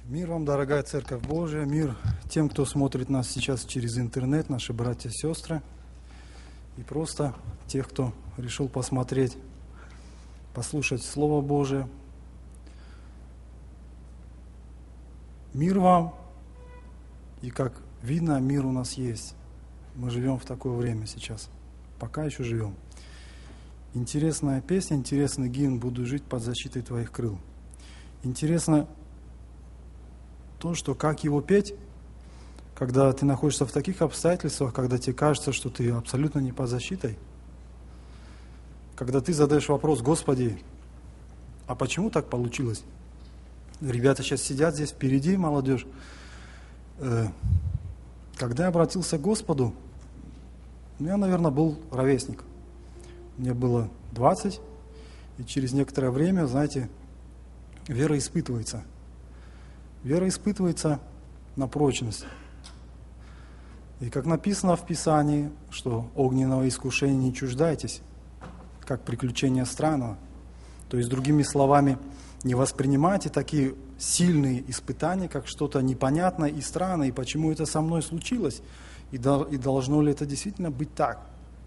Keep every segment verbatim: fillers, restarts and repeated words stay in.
Мир вам, дорогая Церковь Божия, мир тем, кто смотрит нас сейчас через интернет, наши братья и сестры, и просто тех, кто решил посмотреть, послушать Слово Божие. Мир вам, и как видно, мир у нас есть. Мы живем в такое время сейчас, пока еще живем. Интересная песня, интересный гимн «Буду жить под защитой твоих крыл». Интересно то, что как его петь, когда ты находишься в таких обстоятельствах, когда тебе кажется, что ты абсолютно не под защитой, когда ты задаешь вопрос: Господи, а почему так получилось? Ребята сейчас сидят здесь впереди, молодежь. Когда я обратился к Господу, я, наверное, был ровесник. Мне было двадцать, и через некоторое время, знаете, вера испытывается. Вера испытывается на прочность. И как написано в Писании, что огненного искушения не чуждайтесь, как приключения странного. То есть, другими словами, не воспринимайте такие сильные испытания, как что-то непонятное и странное, и почему это со мной случилось, и, до, и должно ли это действительно быть так.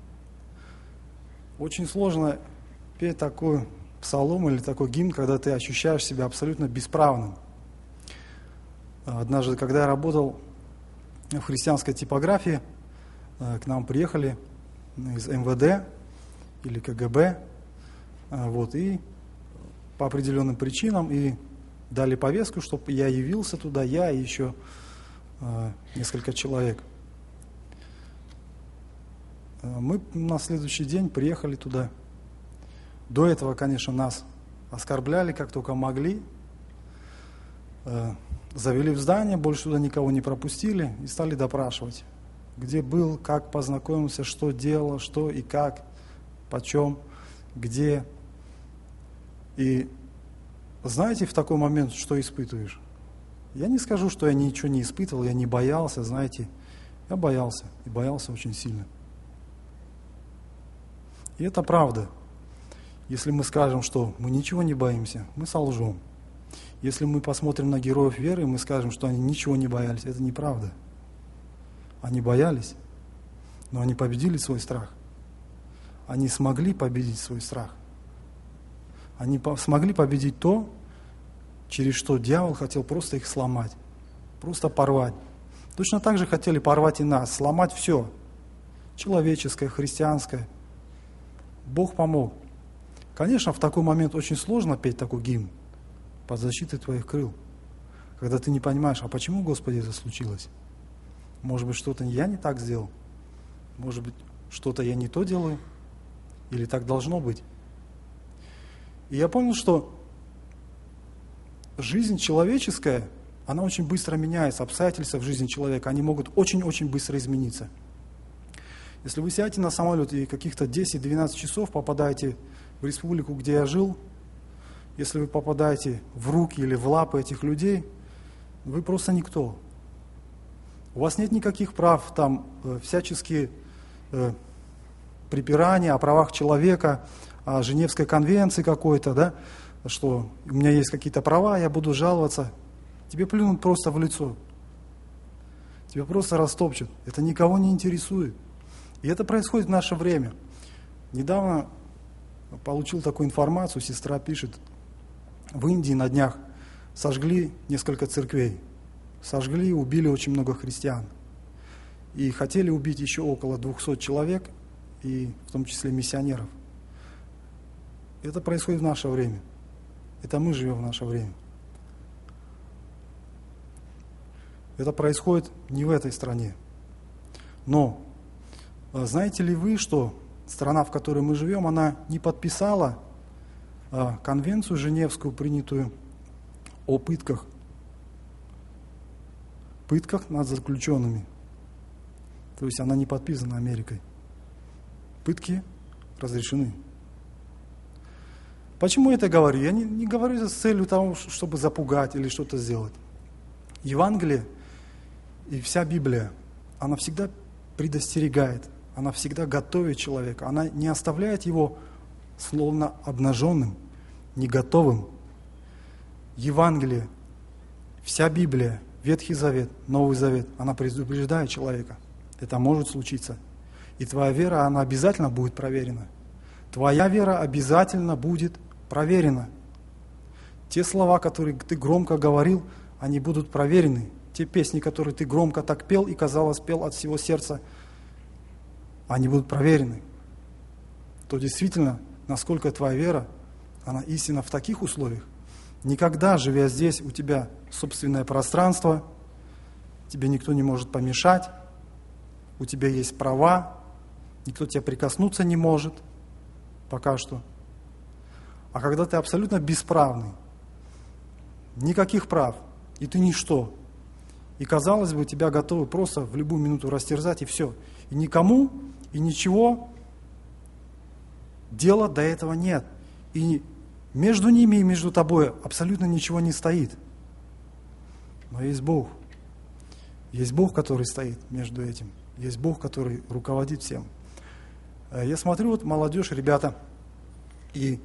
Очень сложно петь такой псалом или такой гимн, когда ты ощущаешь себя абсолютно бесправным. Однажды, когда я работал в христианской типографии, к нам приехали из эм вэ дэ или ка гэ бэ, вот, и по определенным причинам и дали повестку, чтобы я явился туда, я и еще несколько человек. Мы на следующий день приехали туда. До этого, конечно, нас оскорбляли как только могли. Завели в здание, больше туда никого не пропустили и стали допрашивать. Где был, как познакомился, что делал, что и как, почем, где. И знаете, в такой момент, что испытываешь? Я не скажу, что я ничего не испытывал, я не боялся, знаете. Я боялся, и боялся очень сильно. И это правда. Если мы скажем, что мы ничего не боимся, мы солжем. Если мы посмотрим на героев веры, мы скажем, что они ничего не боялись. Это неправда. Они боялись, но они победили свой страх. Они смогли победить свой страх. Они по- смогли победить то, через что дьявол хотел просто их сломать, просто порвать. Точно так же хотели порвать и нас, сломать все. Человеческое, христианское. Бог помог. Конечно, в такой момент очень сложно петь такой гимн под защитой твоих крыл, когда ты не понимаешь, а почему, Господи, это случилось? Может быть, что-то я не так сделал? Может быть, что-то я не то делаю? Или так должно быть? И я понял, что жизнь человеческая, она очень быстро меняется, обстоятельства в жизни человека, они могут очень-очень быстро измениться. Если вы сядете на самолет и каких-то десять-двенадцать часов попадаете в республику, где я жил, если вы попадаете в руки или в лапы этих людей, вы просто никто. У вас нет никаких прав, там э, всяческие э, припирания о правах человека, о Женевской конвенции какой-то, да, что у меня есть какие-то права, я буду жаловаться. Тебе плюнут просто в лицо. Тебя просто растопчут. Это никого не интересует. И это происходит в наше время. Недавно получил такую информацию, сестра пишет, в Индии на днях сожгли несколько церквей. Сожгли и убили очень много христиан. И хотели убить еще около двухсот человек, и в том числе миссионеров. Это происходит в наше время. Это мы живем в наше время. Это происходит не в этой стране. Но знаете ли вы, что страна, в которой мы живем, она не подписала конвенцию Женевскую, принятую о пытках, пытках над заключенными. То есть она не подписана Америкой. Пытки разрешены. Почему я это говорю? Я не, не говорю это с целью того, чтобы запугать или что-то сделать. Евангелие и вся Библия, она всегда предостерегает, она всегда готовит человека, она не оставляет его словно обнаженным, не готовым. Евангелие Вся Библия, Ветхий Завет, Новый Завет, она предупреждает человека. Это может случиться. И твоя вера, она обязательно будет проверена. Твоя вера обязательно будет проверена. Те слова, которые ты громко говорил, они будут проверены. Те песни, которые ты громко так пел и, казалось, пел от всего сердца, они будут проверены. То действительно, насколько твоя вера, она истинна в таких условиях. Никогда, живя здесь, у тебя собственное пространство, тебе никто не может помешать, у тебя есть права, никто тебя прикоснуться не может, пока что. А когда ты абсолютно бесправный, никаких прав, и ты ничто, и, казалось бы, тебя готовы просто в любую минуту растерзать, и все. И никому, и ничего дела до этого нет. И между ними и между тобой абсолютно ничего не стоит. Но есть Бог. Есть Бог, который стоит между этим. Есть Бог, который руководит всем. Я смотрю, вот молодежь, ребята, и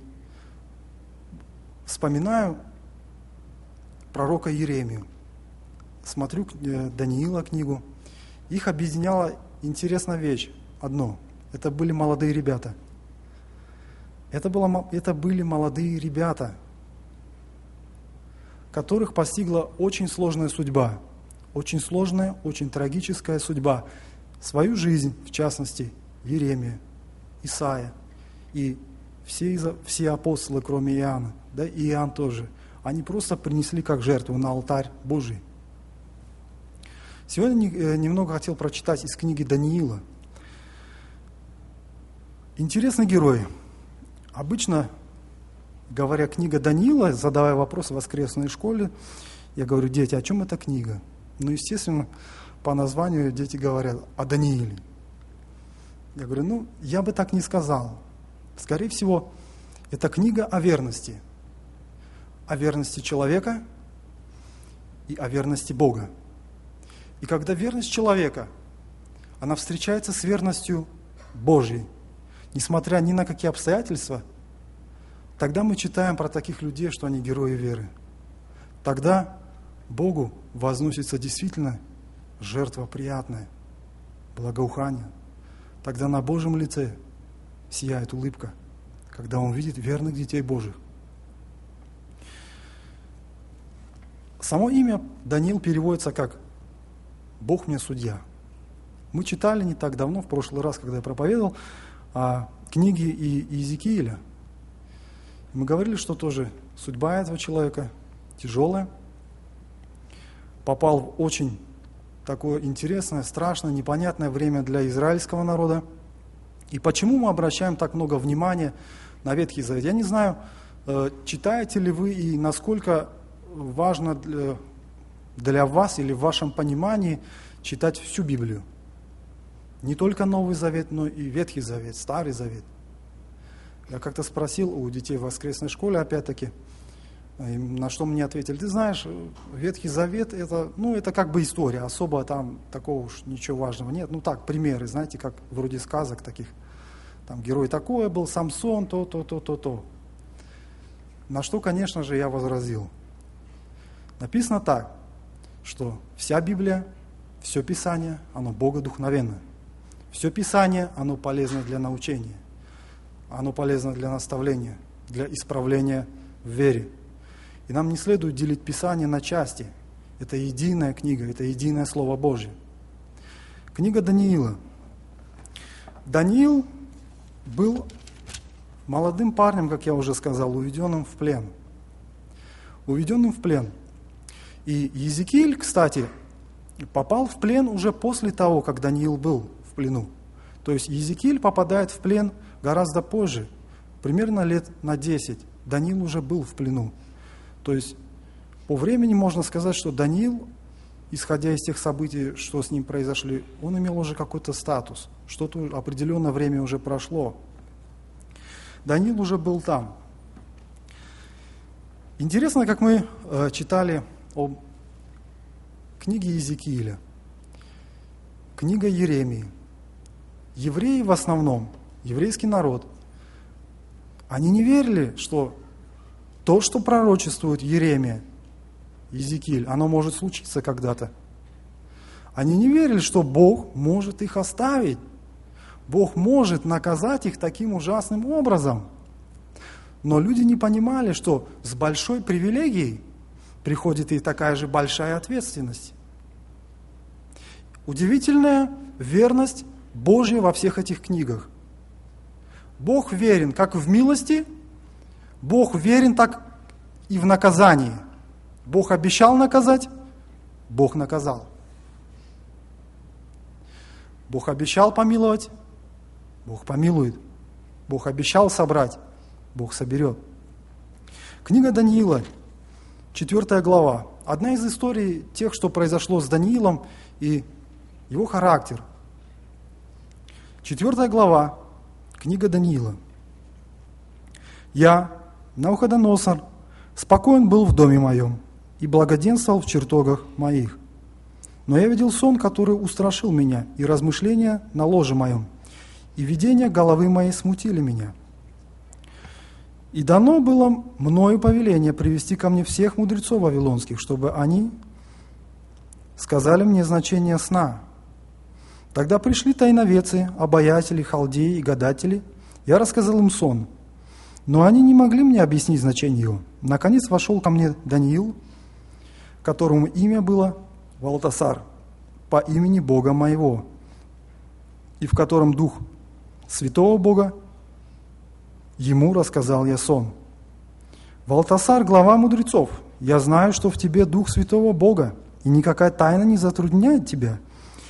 вспоминаю пророка Иеремию. Смотрю Даниила книгу. Их объединяла интересная вещь. Одно. Это были молодые ребята. Это, было, это были молодые ребята, которых постигла очень сложная судьба. Очень сложная, очень трагическая судьба. Свою жизнь, в частности, Иеремия, Исаия и все, все апостолы, кроме Иоанна, да и Иоанн тоже, они просто принесли как жертву на алтарь Божий. Сегодня немного хотел прочитать из книги Даниила. Интересный герой. Обычно, говоря книга Даниила, задавая вопрос в воскресной школе, я говорю: дети, о чем эта книга? Ну, естественно, по названию дети говорят о Данииле. Я говорю, ну, я бы так не сказал. Скорее всего, это книга о верности. О верности человека и о верности Бога. И когда верность человека, она встречается с верностью Божьей, несмотря ни на какие обстоятельства, тогда мы читаем про таких людей, что они герои веры. Тогда Богу возносится действительно жертва приятная, благоухание. Тогда на Божьем лице сияет улыбка, когда Он видит верных детей Божьих. Само имя Даниил переводится как «Бог мне судья». Мы читали не так давно, в прошлый раз, когда я проповедовал, о книге Иезекииля. Мы говорили, что тоже судьба этого человека тяжелая, попал в очень такое интересное, страшное, непонятное время для израильского народа. И почему мы обращаем так много внимания на Ветхий Завет? Я не знаю, читаете ли вы и насколько важно для, для вас или в вашем понимании читать всю Библию. Не только Новый Завет, но и Ветхий Завет, Старый Завет. Я как-то спросил у детей в воскресной школе, опять-таки, на что мне ответили: ты знаешь, Ветхий Завет, это, ну, это как бы история, особо там такого уж ничего важного нет. Ну так, примеры, знаете, как вроде сказок таких. Там герой такой был, Самсон, то, то, то, то, то. На что, конечно же, я возразил. Написано так, что вся Библия, все Писание, оно богодухновенно. Все Писание, оно полезно для научения, оно полезно для наставления, для исправления в вере. И нам не следует делить Писание на части. Это единая книга, это единое Слово Божье. Книга Даниила. Даниил был молодым парнем, как я уже сказал, уведенным в плен. Уведенным в плен. И Иезекииль, кстати, попал в плен уже после того, как Даниил был в плену. То есть Иезекииль попадает в плен гораздо позже, примерно лет на десять. Даниил уже был в плену. То есть по времени можно сказать, что Даниил, исходя из тех событий, что с ним произошли, он имел уже какой-то статус. Что-то определенное время уже прошло. Даниил уже был там. Интересно, как мы э, читали о книге Иезекииля, книга Иеремии. Евреи в основном, еврейский народ, они не верили, что то, что пророчествует Иеремия, Иезекииль, оно может случиться когда-то. Они не верили, что Бог может их оставить. Бог может наказать их таким ужасным образом. Но люди не понимали, что с большой привилегией приходит и такая же большая ответственность. Удивительная верность Божья во всех этих книгах. Бог верен как в милости, Бог верен так и в наказании. Бог обещал наказать, Бог наказал. Бог обещал помиловать, Бог помилует. Бог обещал собрать, Бог соберет. Книга Даниила, четвёртая глава. Одна из историй тех, что произошло с Даниилом и его характер. Четвертая глава, книга Даниила. «Я, Навуходоносор, спокоен был в доме моем и благоденствовал в чертогах моих. Но я видел сон, который устрашил меня, и размышления на ложе моем, и видения головы моей смутили меня. И дано было мною повеление привести ко мне всех мудрецов вавилонских, чтобы они сказали мне значение сна. Тогда пришли тайновецы, обаятели, халдеи и гадатели. Я рассказал им сон, но они не могли мне объяснить значение его. Наконец вошел ко мне Даниил, которому имя было Валтасар, по имени Бога моего, и в котором дух святого Бога, ему рассказал я сон. Валтасар, глава мудрецов, я знаю, что в тебе дух святого Бога, и никакая тайна не затрудняет тебя.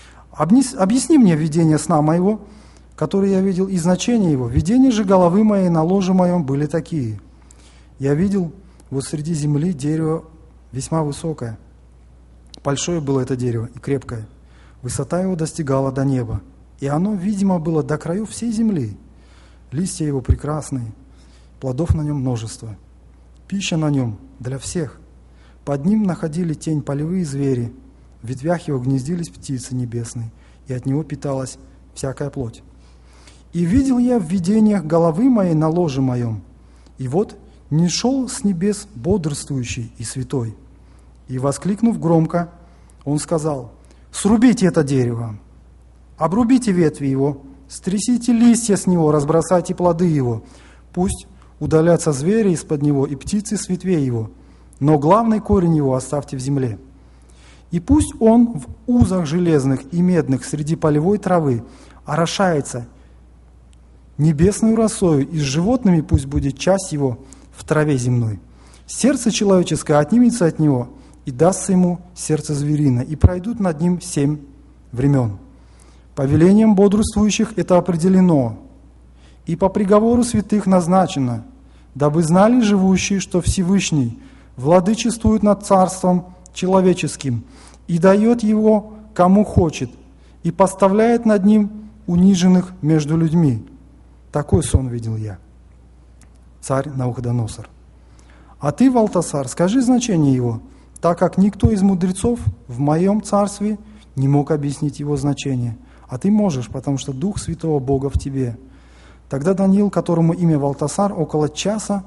Объясни мне видение сна моего, который я видел, и значение его. Видения же головы моей на ложе моем были такие. Я видел вот среди земли дерево весьма высокое. Большое было это дерево и крепкое. Высота его достигала до неба, и оно, видимо, было до краев всей земли. Листья его прекрасные, плодов на нем множество. Пища на нем для всех. Под ним находили тень полевые звери, в ветвях его гнездились птицы небесные, и от него питалась всякая плоть. И видел я в видениях головы моей на ложе моем, и вот не шел с небес бодрствующий и святой. И, воскликнув громко, он сказал: «Срубите это дерево, обрубите ветви его, стрясите листья с него, разбросайте плоды его, пусть удалятся звери из-под него и птицы с ветвей его, но главный корень его оставьте в земле. И пусть он в узах железных и медных среди полевой травы орошается небесную росою, и с животными пусть будет часть его в траве земной. Сердце человеческое отнимется от него, и дастся ему сердце звериное, и пройдут над ним семь времен. Повелением бодрствующих это определено, и по приговору святых назначено, дабы знали живущие, что Всевышний владычествует над царством человеческим и дает его кому хочет, и поставляет над ним униженных между людьми. Такой сон видел я, царь Навуходоносор. А ты, Валтасар, скажи значение его, так как никто из мудрецов в моем царстве не мог объяснить его значение. А ты можешь, потому что Дух Святого Бога в тебе». Тогда Даниил, которому имя Валтасар, около часа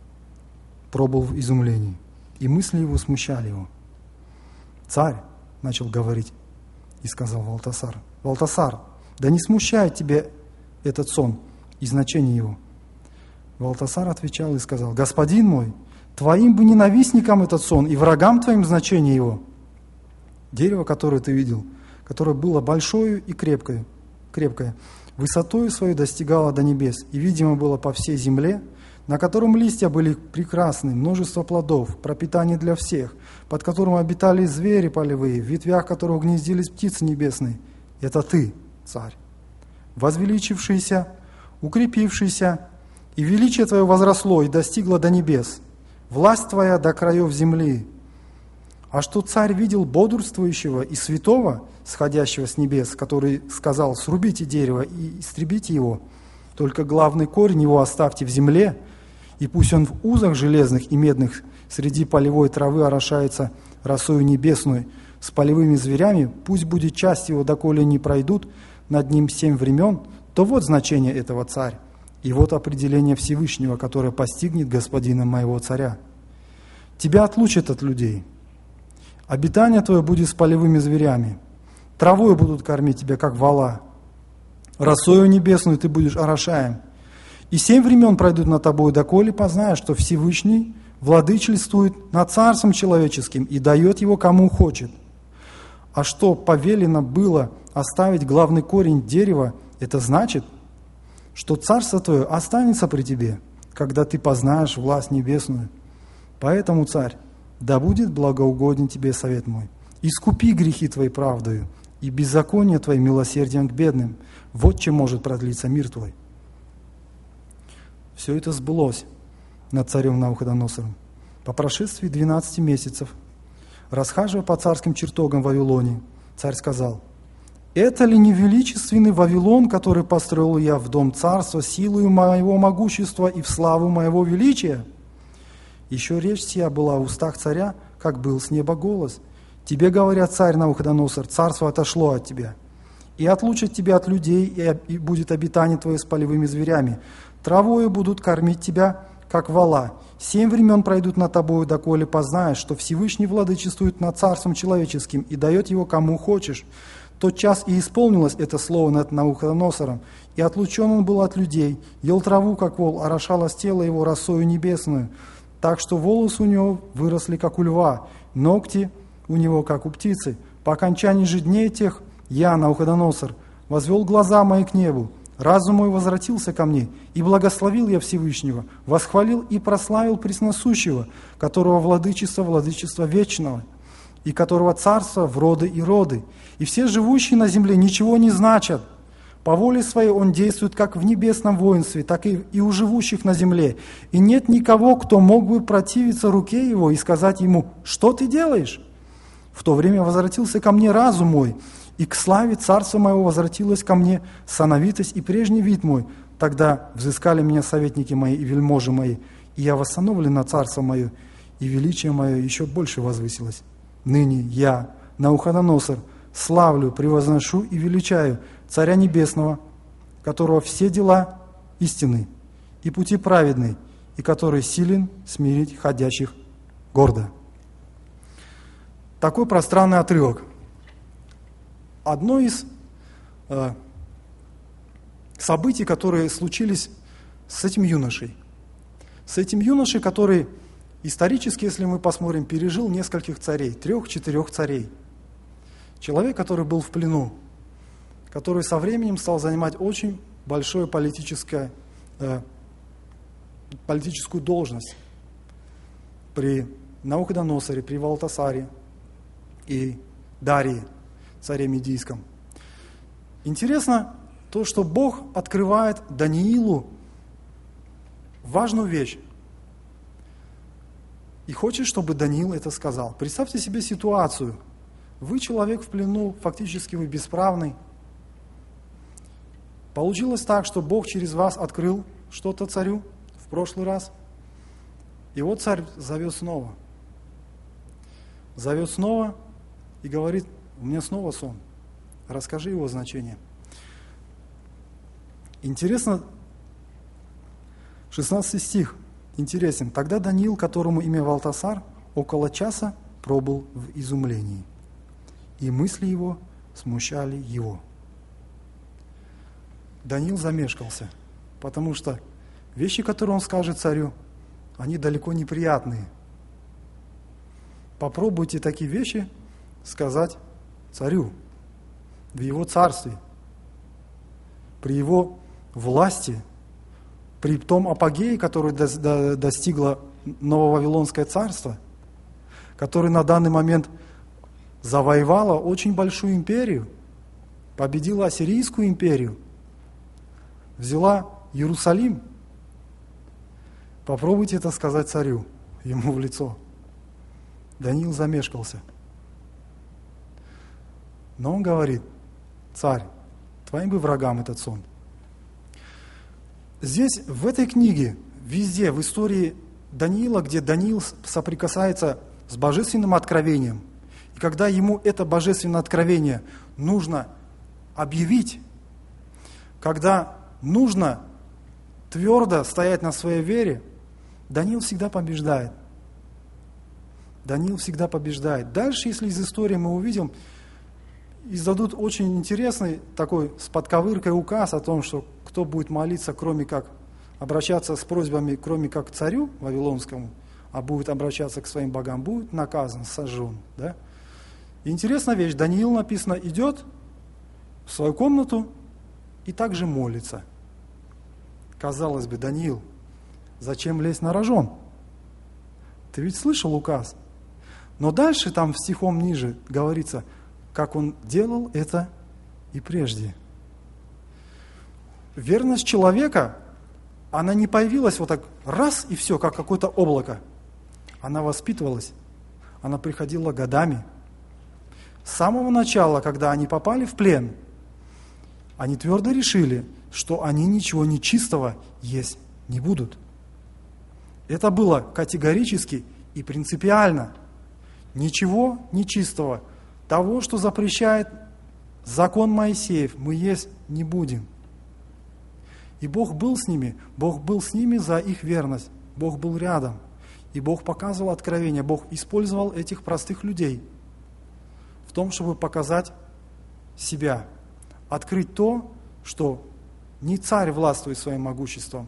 пробыл в изумлении, и мысли его смущали его. «Царь», — начал говорить, и сказал Валтасар: «Валтасар, да не смущает тебя этот сон и значение его». Валтасар отвечал и сказал: «Господин мой, твоим бы ненавистникам этот сон и врагам твоим значение его. Дерево, которое ты видел, которое было большое и крепкое, крепкое, высотою свою достигало до небес, и видимо было по всей земле, на котором листья были прекрасны, множество плодов, пропитание для всех, под которым обитали звери полевые, в ветвях которого гнездились птицы небесные. Это ты, царь, возвеличившийся, укрепившийся, и величие твое возросло и достигло до небес, власть твоя до краев земли. А что царь видел бодрствующего и святого, сходящего с небес, который сказал: срубите дерево и истребите его, только главный корень его оставьте в земле, и пусть он в узах железных и медных среди полевой травы орошается росою небесную с полевыми зверями, пусть будет часть его, доколе не пройдут над ним семь времен, то вот значение этого, царь, и вот определение Всевышнего, которое постигнет господина моего царя. Тебя отлучат от людей, Обитание твое будет с полевыми зверями. Травою будут кормить тебя, как вола. Росою небесную ты будешь орошаем. И семь времен пройдут над тобою, доколе познаешь, что Всевышний владычествует над царством человеческим и дает его кому хочет. А что повелено было оставить главный корень дерева, это значит, что царство твое останется при тебе, когда ты познаешь власть небесную. Поэтому, царь, да будет благоугоден тебе совет мой. Искупи грехи твои правдою, и беззаконие твое милосердием к бедным. Вот чем может продлиться мир твой. Все это сбылось над царем Навуходоносором. По прошествии двенадцати месяцев, расхаживая по царским чертогам в Вавилоне, царь сказал: «Это ли не величественный Вавилон, который построил я в дом царства силою моего могущества и в славу моего величия?» Еще речь сия была в устах царя, как был с неба голос. «Тебе, говорят, царь Навуходоносор, царство отошло от тебя, и отлучат тебя от людей, и будет обитание твое с полевыми зверями. Травою будут кормить тебя, как вола. Семь времен пройдут над тобою, доколе познаешь, что Всевышний владычествует над царством человеческим и дает его кому хочешь. Тот час и исполнилось это слово над Навуходоносором, и отлучен он был от людей, ел траву, как вол, орошалось тело его росою небесную, так что волосы у него выросли, как у льва, ногти у него, как у птицы. По окончании же дней тех я, Навуходоносор, возвел глаза мои к небу, разум мой возвратился ко мне, и благословил я Всевышнего, восхвалил и прославил Пресносущего, которого владычество, владычество вечного, и которого царство в роды и роды. И все живущие на земле ничего не значат. По воле своей он действует как в небесном воинстве, так и, и у живущих на земле. И нет никого, кто мог бы противиться руке его и сказать ему: «Что ты делаешь?» В то время возвратился ко мне разум мой, и к славе царства моего возвратилась ко мне сановитость и прежний вид мой. Тогда взыскали меня советники мои и вельможи мои, и я восстановлен на царство мое, и величие мое еще больше возвысилось. Ныне я, Навуходоносор, славлю, превозношу и величаю Царя Небесного, которого все дела истинны и пути праведны, и который силен смирить ходящих гордо. Такой пространный отрывок. Одно из э, событий, которые случились с этим юношей. С этим юношей, который исторически, если мы посмотрим, пережил нескольких царей, трех-четырех царей. Человек, который был в плену, который со временем стал занимать очень большую политическое, э, политическую должность при Навуходоносоре, при Валтасаре и Дарии, царе Медийском. Интересно то, что Бог открывает Даниилу важную вещь. И хочет, чтобы Даниил это сказал. Представьте себе ситуацию. Вы человек в плену, фактически вы бесправный. Получилось так, что Бог через вас открыл что-то царю в прошлый раз. И вот царь зовет снова. Зовет снова и говорит: у меня снова сон. Расскажи его значение. Интересно, шестнадцатый стих. Интересен. Тогда Даниил, которому имя Валтасар, около часа пробыл в изумлении, и мысли его смущали его. Даниил замешкался, потому что вещи, которые он скажет царю, они далеко не приятные. Попробуйте такие вещи сказать царю в его царстве, при его власти, при том апогее, который достигло Нововавилонское царство, которое на данный момент завоевало очень большую империю, победила Ассирийскую империю, взяла Иерусалим. Попробуйте это сказать царю, ему в лицо. Даниил замешкался. Но он говорит: царь, твоим бы врагам этот сон. Здесь, в этой книге, везде, в истории Даниила, где Даниил соприкасается с божественным откровением, и когда ему это божественное откровение нужно объявить, когда нужно твердо стоять на своей вере, Даниил всегда побеждает. Даниил всегда побеждает. Дальше, если из истории мы увидим, издадут очень интересный такой с подковыркой указ о том, что кто будет молиться, кроме как обращаться с просьбами, кроме как к царю вавилонскому, а будет обращаться к своим богам, будет наказан, сожжен. Да? И интересная вещь, Даниил, написано, идет в свою комнату и также молится. Казалось бы, Даниил, зачем лезть на рожон? Ты ведь слышал указ. Но дальше, там стихом ниже, говорится, как он делал это и прежде. Верность человека, она не появилась вот так раз и все, как какое-то облако. Она воспитывалась, она приходила годами. С самого начала, когда они попали в плен, они твердо решили, что они ничего нечистого есть не будут. Это было категорически и принципиально. Ничего нечистого, того, что запрещает закон Моисеев, мы есть не будем. И Бог был с ними, Бог был с ними за их верность, Бог был рядом. И Бог показывал откровение, Бог использовал этих простых людей в том, чтобы показать себя, открыть то, что не царь властвует своим могуществом,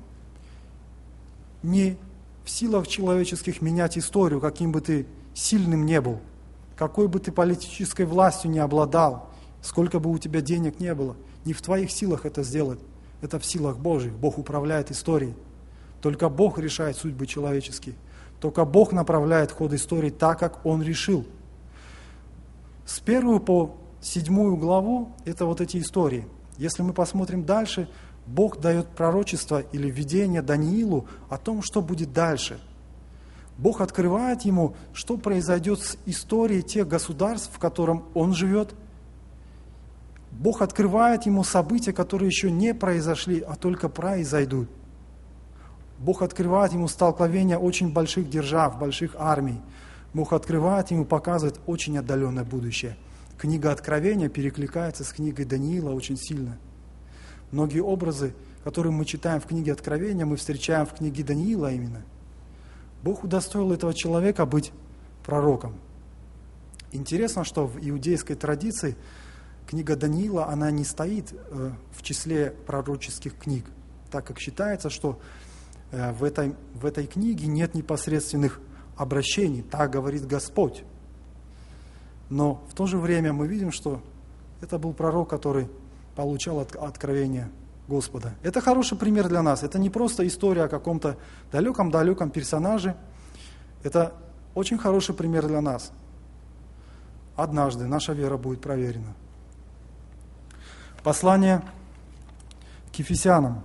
не в силах человеческих менять историю, каким бы ты сильным не был, какой бы ты политической властью не обладал, сколько бы у тебя денег не было, не в твоих силах это сделать, это в силах Божьих. Бог управляет историей. Только Бог решает судьбы человеческие. Только Бог направляет ход истории так, как Он решил. С первую по седьмую главу это вот эти истории. Если мы посмотрим дальше, Бог дает пророчество или видение Даниилу о том, что будет дальше. Бог открывает ему, что произойдет с историей тех государств, в котором он живет. Бог открывает ему события, которые еще не произошли, а только произойдут. Бог открывает ему столкновения очень больших держав, больших армий. Бог открывает ему, показывает очень отдаленное будущее. Книга Откровения перекликается с книгой Даниила очень сильно. Многие образы, которые мы читаем в книге Откровения, мы встречаем в книге Даниила именно. Бог удостоил этого человека быть пророком. Интересно, что в иудейской традиции книга Даниила, она не стоит э, в числе пророческих книг, так как считается, что э, в, этой, в этой книге нет непосредственных обращений, так говорит Господь. Но в то же время мы видим, что это был пророк, который получал от, откровение Господа. Это хороший пример для нас. Это не просто история о каком-то далеком-далеком персонаже. Это очень хороший пример для нас. Однажды наша вера будет проверена. Послание к Ефесянам.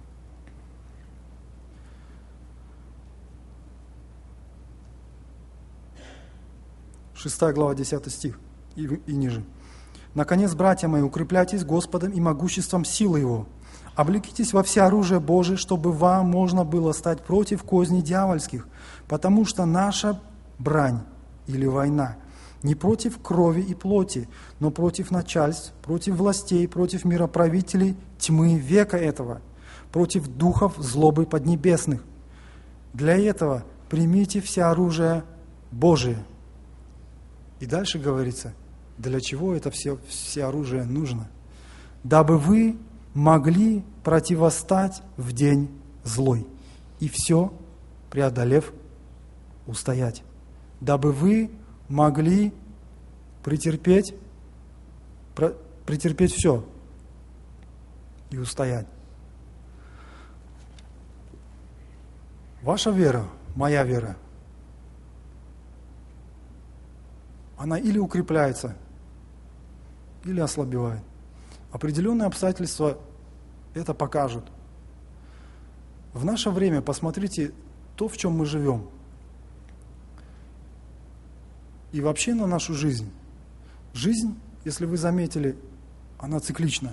Шестая глава, десятый стих и, и ниже. «Наконец, братья мои, укрепляйтесь Господом и могуществом силы Его. Облекитесь во всеоружие Божие, чтобы вам можно было стать против козней дьявольских, потому что наша брань или война не против крови и плоти, но против начальств, против властей, против мироправителей тьмы века этого, против духов злобы поднебесных. Для этого примите все оружие Божие». И дальше говорится, для чего это все, все оружие нужно? «Дабы вы могли противостать в день злой, и все, преодолев, устоять. Дабы вы могли претерпеть, про, претерпеть все и устоять». Ваша вера, моя вера, она или укрепляется, или ослабевает. Определенные обстоятельства это покажут. В наше время посмотрите то, в чем мы живем. И вообще на нашу жизнь. Жизнь, если вы заметили, она циклична.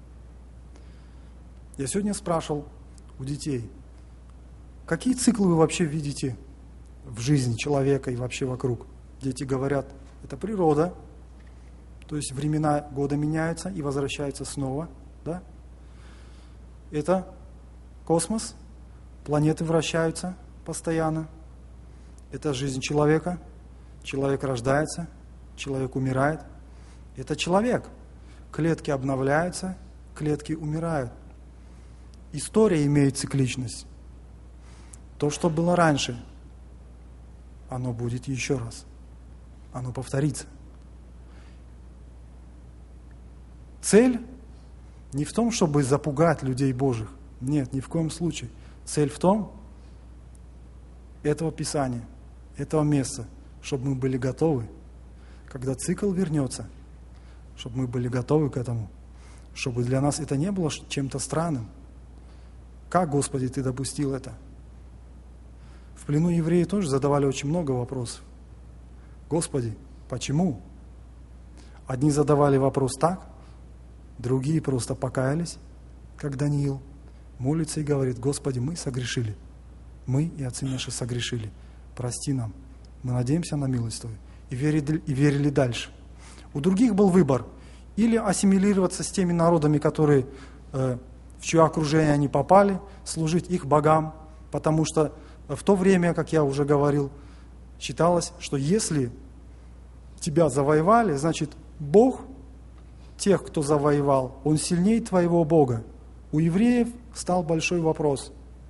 Я сегодня спрашивал у детей, какие циклы вы вообще видите в жизни человека и вообще вокруг? Дети говорят, это природа, то есть времена года меняются и возвращаются снова. Да? Это космос, планеты вращаются постоянно. Это жизнь человека. Человек рождается, человек умирает. Это человек. Клетки обновляются, клетки умирают. История имеет цикличность. То, что было раньше, оно будет еще раз. Оно повторится. Цель не в том, чтобы запугать людей Божьих. Нет, ни в коем случае. Цель в том, этого Писания, этого места, чтобы мы были готовы, когда цикл вернется, чтобы мы были готовы к этому, чтобы для нас это не было чем-то странным. Как, Господи, Ты допустил это? В плену евреи тоже задавали очень много вопросов. Господи, почему? Одни задавали вопрос так, другие просто покаялись, как Даниил, молится и говорит: Господи, мы согрешили. Мы и отцы наши согрешили. Прости нам. Мы надеемся на милость Твою. И верили, и верили дальше. У других был выбор. Или ассимилироваться с теми народами, которые, э, в чье окружение они попали, служить их богам. Потому что в то время, как я уже говорил, считалось, что если тебя завоевали, значит, Бог тех, кто завоевал, Он сильнее твоего Бога. У евреев стал большой вопрос.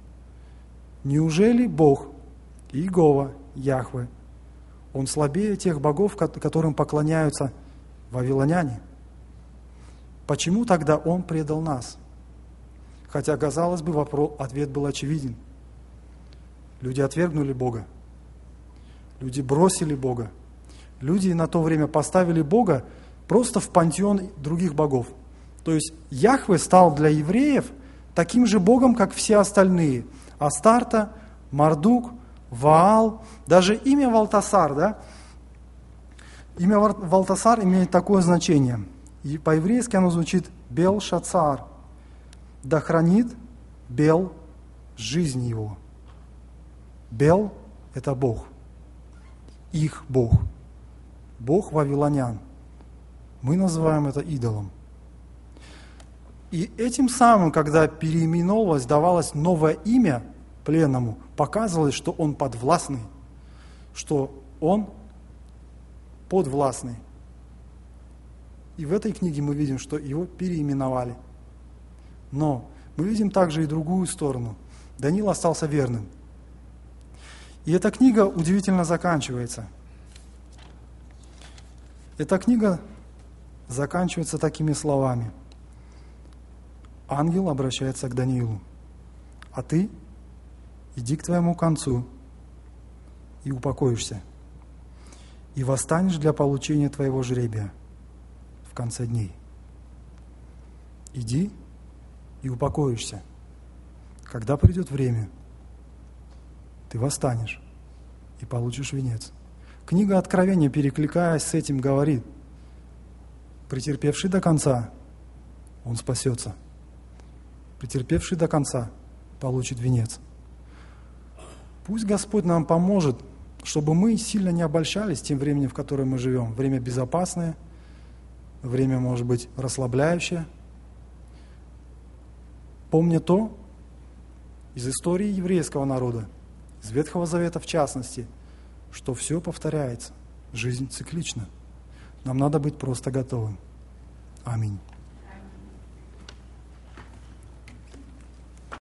Неужели Бог, Иегова, Яхве, Он слабее тех богов, которым поклоняются вавилоняне? Почему тогда Он предал нас? Хотя, казалось бы, вопрос, ответ был очевиден. Люди отвергнули Бога. Люди бросили Бога. Люди на то время поставили Бога просто в пантеон других богов. То есть Яхве стал для евреев таким же Богом, как все остальные. Астарта, Мардук, Ваал, даже имя Валтасар, да? Имя Валтасар имеет такое значение. И по-еврейски оно звучит Бел-Шацар. Да хранит Бел жизнь его. Бел – это Бог. Их Бог. Бог вавилонян. Мы называем это идолом. И этим самым, когда переименовалось, давалось новое имя пленному, показывалось, что он подвластный, что он подвластный. И в этой книге мы видим, что его переименовали. Но мы видим также и другую сторону. Даниил остался верным. И эта книга удивительно заканчивается. Эта книга заканчивается такими словами. Ангел обращается к Даниилу. А ты иди к твоему концу и упокоишься, и восстанешь для получения твоего жребия в конце дней. Иди и упокоишься. Когда придет время, ты восстанешь и получишь венец. Книга Откровения, перекликаясь с этим, говорит: претерпевший до конца, он спасется. Претерпевший до конца получит венец. Пусть Господь нам поможет, чтобы мы сильно не обольщались тем временем, в котором мы живем. Время безопасное, время, может быть, расслабляющее. Помня то, из истории еврейского народа, из Ветхого Завета в частности, что все повторяется, жизнь циклична. Нам надо быть просто готовым. Аминь.